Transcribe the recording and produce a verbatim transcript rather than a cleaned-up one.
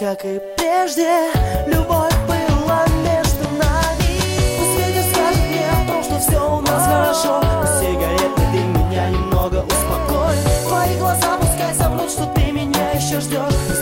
как и прежде, любовь была между нами. Пусть ветер скажет мне о том, что все у нас хорошо. Пусть сигаретный дым меня немного успокоит. Твои глаза пускай соврут, что ты меня еще ждешь.